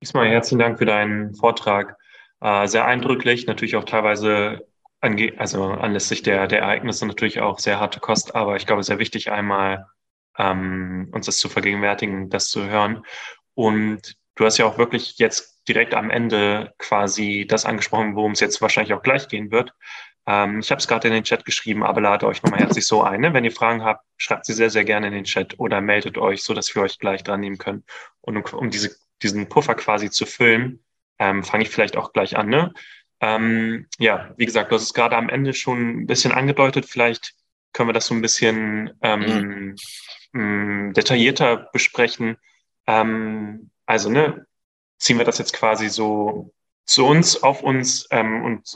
Ismail, herzlichen Dank für deinen Vortrag. Sehr eindrücklich, natürlich auch teilweise also anlässlich der Ereignisse natürlich auch sehr harte Kost, aber ich glaube, sehr wichtig einmal uns das zu vergegenwärtigen, das zu hören. Und du hast ja auch wirklich jetzt direkt am Ende quasi das angesprochen, worum es jetzt wahrscheinlich auch gleich gehen wird. Ich habe es gerade in den Chat geschrieben, aber lade euch nochmal herzlich so ein. Ne? Wenn ihr Fragen habt, schreibt sie sehr, sehr gerne in den Chat oder meldet euch, so dass wir euch gleich dran nehmen können. Und um diesen Puffer quasi zu füllen, fange ich vielleicht auch gleich an. Ne? Ja, wie gesagt, du hast es gerade am Ende schon ein bisschen angedeutet. Vielleicht können wir das so ein bisschen Mhm. detaillierter besprechen. Also, ne, ziehen wir das jetzt quasi so zu uns, auf uns und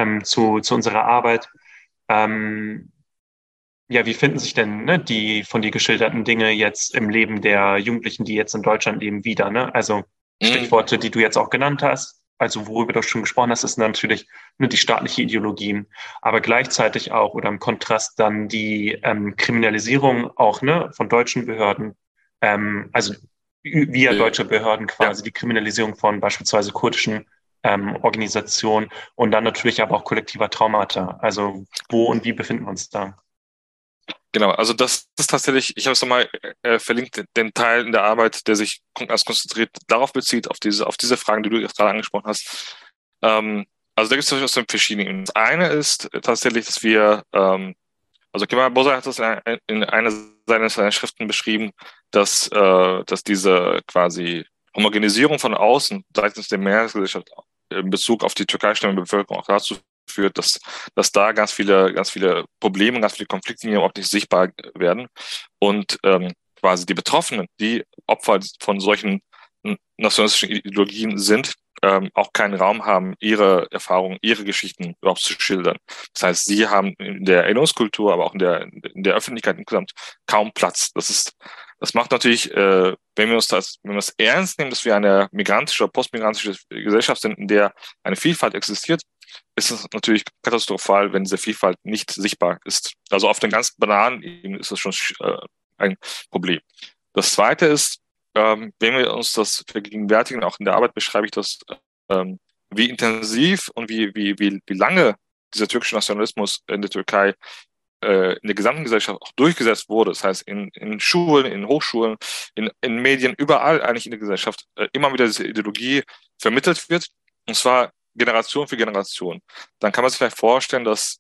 zu unserer Arbeit. Ähm, ja, wie finden sich denn ne, die von dir geschilderten Dinge jetzt im Leben der Jugendlichen, die jetzt in Deutschland leben, wieder? Ne? Also Mhm. Stichworte, die du jetzt auch genannt hast, also worüber du schon gesprochen hast, ist natürlich ne, die staatliche Ideologien, aber gleichzeitig auch oder im Kontrast dann die Kriminalisierung auch ne, von deutschen Behörden, also via deutsche Behörden Ja, quasi die Kriminalisierung von beispielsweise kurdischen Organisationen und dann natürlich aber auch kollektiver Traumata. Also wo und wie befinden wir uns da? genau. Also das ist tatsächlich, ich habe es nochmal verlinkt, den Teil in der Arbeit, der sich als konzentriert darauf bezieht, auf diese Fragen, die du jetzt gerade angesprochen hast. Also da gibt es durchaus verschiedene Ebenen. Das eine ist tatsächlich, dass wir, also Kemal Boza hat das in einer seiner Schriften beschrieben, dass diese quasi Homogenisierung von außen seitens der Mehrheitsgesellschaft in Bezug auf die türkeistämmige Bevölkerung auch dazu führt, dass da ganz viele Probleme, ganz viele Konflikte hier überhaupt nicht sichtbar werden und quasi die Betroffenen, die Opfer von solchen nationalistischen Ideologien sind, auch keinen Raum haben, ihre Erfahrungen, ihre Geschichten überhaupt zu schildern. Das heißt, sie haben in der Erinnerungskultur, aber auch in der Öffentlichkeit insgesamt kaum Platz. Das macht natürlich, wenn wir es ernst nehmen, dass wir eine migrantische oder postmigrantische Gesellschaft sind, in der eine Vielfalt existiert, ist es natürlich katastrophal, wenn diese Vielfalt nicht sichtbar ist. Also auf den ganz banalen Ebenen ist das schon ein Problem. Das Zweite ist, wenn wir uns das vergegenwärtigen, auch in der Arbeit beschreibe ich das, wie intensiv und wie lange dieser türkische Nationalismus in der Türkei in der gesamten Gesellschaft auch durchgesetzt wurde. Das heißt, in Schulen, in Hochschulen, in Medien, überall eigentlich in der Gesellschaft immer wieder diese Ideologie vermittelt wird, und zwar Generation für Generation. Dann kann man sich vielleicht vorstellen, dass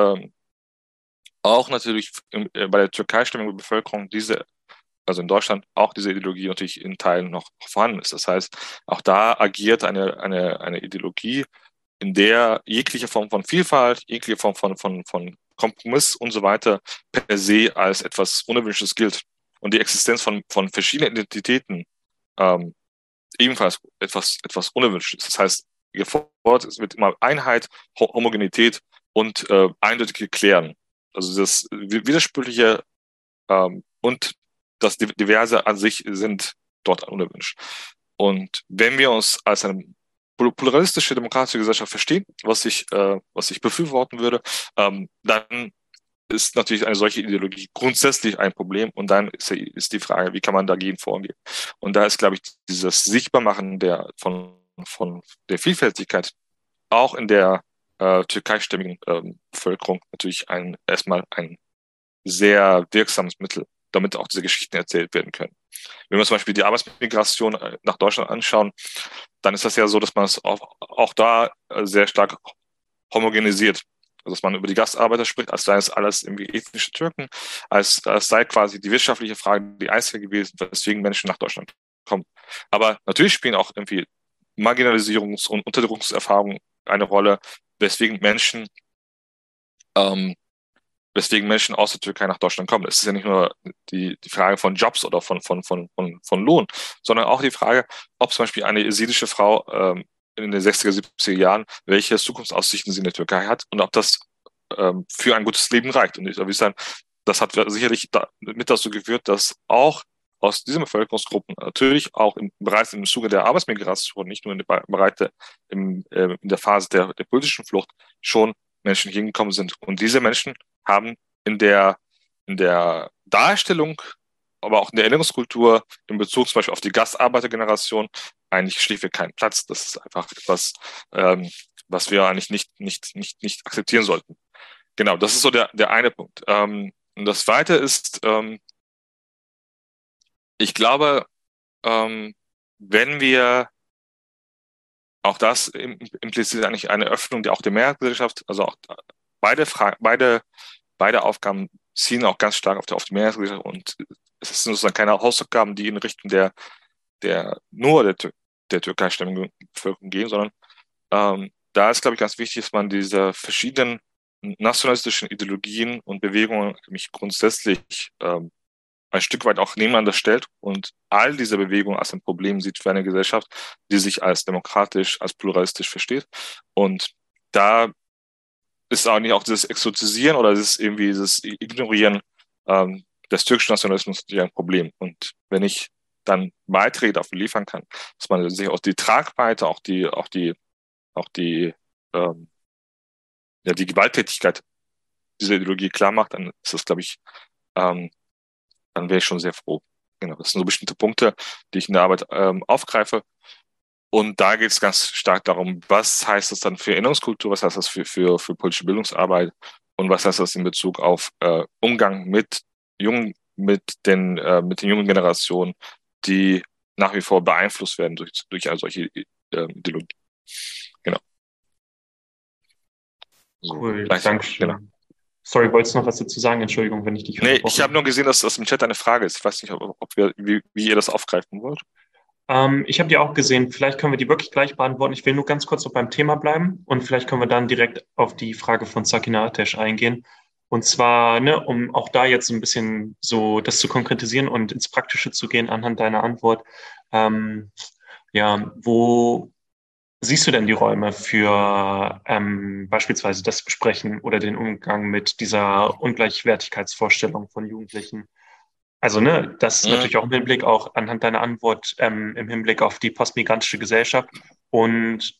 auch natürlich bei der türkeisstämmigen Bevölkerung also in Deutschland, auch diese Ideologie natürlich in Teilen noch vorhanden ist. Das heißt, auch da agiert eine Ideologie, in der jegliche Form von Vielfalt, jegliche Form von Kompromiss und so weiter per se als etwas Unerwünschtes gilt. Und die Existenz von verschiedenen Identitäten ähm, ebenfalls etwas Unerwünschtes. Das heißt, gefordert es wird immer Einheit, Homogenität und eindeutige Klären. Also das Widersprüchliche und das Diverse an sich sind dort unerwünscht. Und wenn wir uns als eine pluralistische demokratische Gesellschaft verstehen, was ich befürworten würde, dann ist natürlich eine solche Ideologie grundsätzlich ein Problem. Und dann ist die Frage, wie kann man dagegen vorgehen? Und da ist, glaube ich, dieses Sichtbarmachen von der Vielfältigkeit auch in der türkeistämmigen Bevölkerung natürlich erstmal ein sehr wirksames Mittel, damit auch diese Geschichten erzählt werden können. Wenn wir zum Beispiel die Arbeitsmigration nach Deutschland anschauen, dann ist das ja so, dass man es auch da sehr stark homogenisiert. Also dass man über die Gastarbeiter spricht, als sei es alles irgendwie ethnische Türken, als sei quasi die wirtschaftliche Frage die einzige gewesen, weswegen Menschen nach Deutschland kommen. Aber natürlich spielen auch irgendwie Marginalisierungs- und Unterdrückungserfahrungen eine Rolle, weswegen ähm, weswegen Menschen aus der Türkei nach Deutschland kommen. Es ist ja nicht nur die Frage von Jobs oder von Lohn, sondern auch die Frage, ob zum Beispiel eine jesidische Frau in den 60er, 70er Jahren, welche Zukunftsaussichten sie in der Türkei hat und ob das für ein gutes Leben reicht. Und ich würde sagen, das hat sicherlich mit dazu geführt, dass auch aus diesen Bevölkerungsgruppen natürlich auch bereits im Zuge der Arbeitsmigration, nicht nur in der Breite, in der Phase der politischen Flucht, schon Menschen hingekommen sind. Und diese Menschen haben in in der Darstellung, aber auch in der Erinnerungskultur in Bezug zum Beispiel auf die Gastarbeitergeneration eigentlich schlichtweg keinen Platz. Das ist einfach etwas, was wir eigentlich nicht akzeptieren sollten. Genau, das ist so der eine Punkt. Und das zweite ist, ich glaube, wenn wir auch das impliziert eigentlich eine Öffnung, die auch der Mehrheitsgesellschaft, also auch beide Aufgaben ziehen auch ganz stark auf die Mehrheitsgesellschaft und es sind sozusagen keine Hausaufgaben, die in Richtung der türkeistämmigen Bevölkerung gehen, sondern da ist, glaube ich, ganz wichtig, dass man diese verschiedenen nationalistischen Ideologien und Bewegungen mich grundsätzlich ein Stück weit auch nebeneinander stellt und all diese Bewegungen als ein Problem sieht für eine Gesellschaft, die sich als demokratisch, als pluralistisch versteht. Und da ist auch nicht auch dieses Exotisieren oder dieses Ignorieren des türkischen Nationalismus natürlich ein Problem. Und wenn ich dann Beiträge dafür liefern kann, dass man sich auch die Tragweite, die Gewalttätigkeit dieser Ideologie klar macht, dann ist das, glaube ich, dann wäre ich schon sehr froh. Genau, das sind so bestimmte Punkte, die ich in der Arbeit aufgreife. Und da geht es ganz stark darum, was heißt das dann für Erinnerungskultur, was heißt das für politische Bildungsarbeit und was heißt das in Bezug auf Umgang mit den jungen Generationen, die nach wie vor beeinflusst werden durch eine solche Ideologie. Genau. Cool, danke schön. Genau. Sorry, wolltest du noch was dazu sagen? Entschuldigung, wenn ich dich Nee, ich habe nur gesehen, dass das im Chat eine Frage ist. Ich weiß nicht, wie ihr das aufgreifen wollt. Ich habe die auch gesehen. Vielleicht können wir die wirklich gleich beantworten. Ich will nur ganz kurz noch beim Thema bleiben und vielleicht können wir dann direkt auf die Frage von Sakina Ateş eingehen. Und zwar, ne, um auch da jetzt so ein bisschen so das zu konkretisieren und ins Praktische zu gehen anhand deiner Antwort. Ja, wo siehst du denn die Räume für beispielsweise das Besprechen oder den Umgang mit dieser Ungleichwertigkeitsvorstellung von Jugendlichen? Also, ne, das natürlich auch im Hinblick auch anhand deiner Antwort im Hinblick auf die postmigrantische Gesellschaft und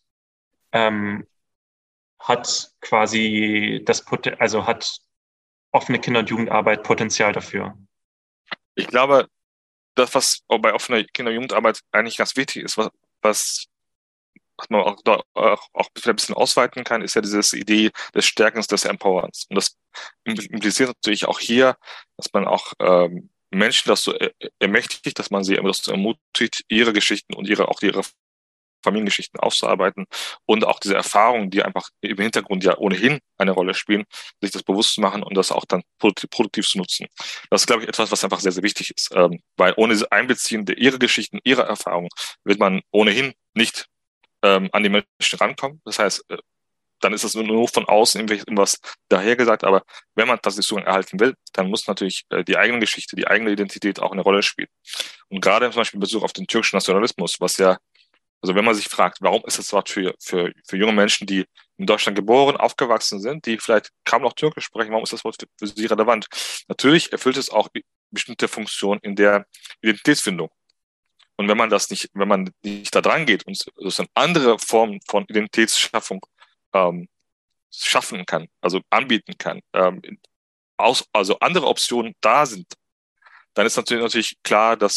hat quasi hat offene Kinder- und Jugendarbeit Potenzial dafür? Ich glaube, das, was auch bei offener Kinder- und Jugendarbeit eigentlich ganz wichtig ist, was man auch ein bisschen ausweiten kann, ist ja diese Idee des Stärkens, des Empowerns. Und das impliziert natürlich auch hier, dass man auch Menschen das so ermächtigt, dass man sie dazu ermutigt, ihre Geschichten und ihre Familiengeschichten aufzuarbeiten und auch diese Erfahrungen, die einfach im Hintergrund ja ohnehin eine Rolle spielen, sich das bewusst zu machen und das auch dann produktiv zu nutzen. Das ist, glaube ich, etwas, was einfach sehr, sehr wichtig ist, weil ohne diese Einbeziehen ihrer Geschichten, ihrer Erfahrungen wird man ohnehin nicht an die Menschen rankommen. Das heißt, dann ist es nur von außen irgendwas dahergesagt, aber wenn man das Zugang erhalten will, dann muss natürlich die eigene Geschichte, die eigene Identität auch eine Rolle spielen. Und gerade zum Beispiel in Bezug auf den türkischen Nationalismus, also wenn man sich fragt, warum ist das Wort für junge Menschen, die in Deutschland geboren, aufgewachsen sind, die vielleicht kaum noch Türkisch sprechen, warum ist das Wort für sie relevant? Natürlich erfüllt es auch bestimmte Funktionen in der Identitätsfindung. Und wenn man nicht da dran geht und sozusagen andere Formen von Identitätsschaffung schaffen kann, also anbieten kann, also andere Optionen da sind, dann ist natürlich klar, dass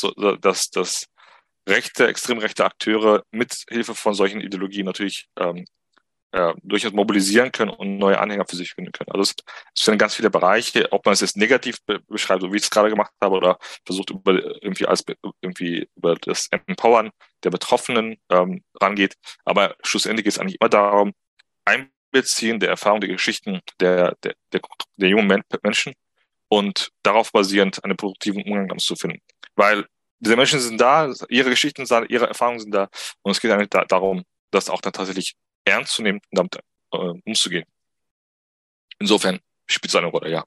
extrem rechte Akteure mit Hilfe von solchen Ideologien natürlich durchaus mobilisieren können und neue Anhänger für sich finden können. Also es sind ganz viele Bereiche, ob man es jetzt negativ beschreibt, so wie ich es gerade gemacht habe, oder versucht irgendwie über das Empowern der Betroffenen rangeht. Aber schlussendlich geht es eigentlich immer darum, Einbeziehen der Erfahrung, der Geschichten der jungen Menschen und darauf basierend einen produktiven Umgang damit zu finden. Weil diese Menschen sind da, ihre Geschichten sind da, ihre Erfahrungen sind da und es geht eigentlich darum, das auch dann tatsächlich ernst zu nehmen und damit umzugehen. Insofern spielt es eine Rolle, ja.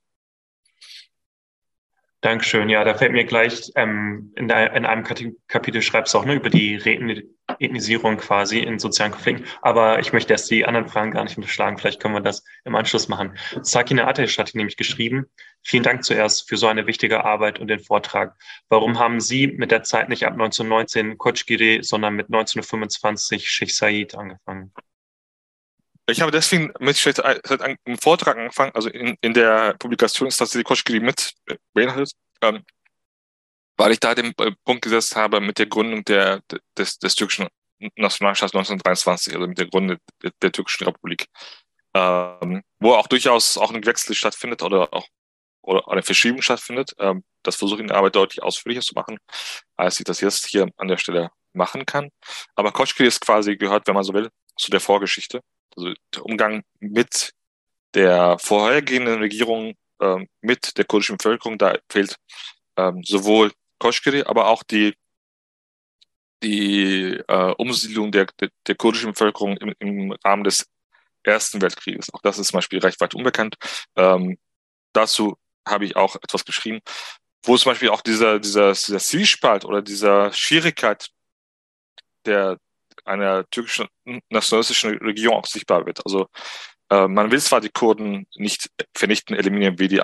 Dankeschön. Ja, da fällt mir gleich in einem Kapitel schreibst du auch über die Reethnisierung quasi in sozialen Konflikten. Aber ich möchte erst die anderen Fragen gar nicht unterschlagen. Vielleicht können wir das im Anschluss machen. Sakina Ateş hat nämlich geschrieben: Vielen Dank zuerst für so eine wichtige Arbeit und den Vortrag. Warum haben Sie mit der Zeit nicht ab 1919 Koçgiri, sondern mit 1925 Sheikh Said angefangen? Ich habe deswegen mit einem Vortrag angefangen, also in der Publikation ist tatsächlich Koçgiri mit beinhaltet. weil ich da den Punkt gesetzt habe mit der Gründung des türkischen Nationalstaats 1923, also mit der Gründung der türkischen Republik, wo auch durchaus auch ein Wechsel stattfindet oder eine Verschiebung stattfindet. Das versuche ich in der Arbeit deutlich ausführlicher zu machen, als ich das jetzt hier an der Stelle machen kann. Aber Koçgiri ist quasi gehört, wenn man so will, zu der Vorgeschichte. Also der Umgang mit der vorhergehenden Regierung, mit der kurdischen Bevölkerung, da fehlt sowohl Koçgiri, aber auch die Umsiedlung der kurdischen Bevölkerung im Rahmen des Ersten Weltkrieges. Auch das ist zum Beispiel recht weit unbekannt. Dazu habe ich auch etwas geschrieben, wo zum Beispiel auch dieser Zwiespalt oder dieser Schwierigkeit einer türkischen nationalistischen Regierung auch sichtbar wird. Also man will zwar die Kurden nicht vernichten, eliminieren wie die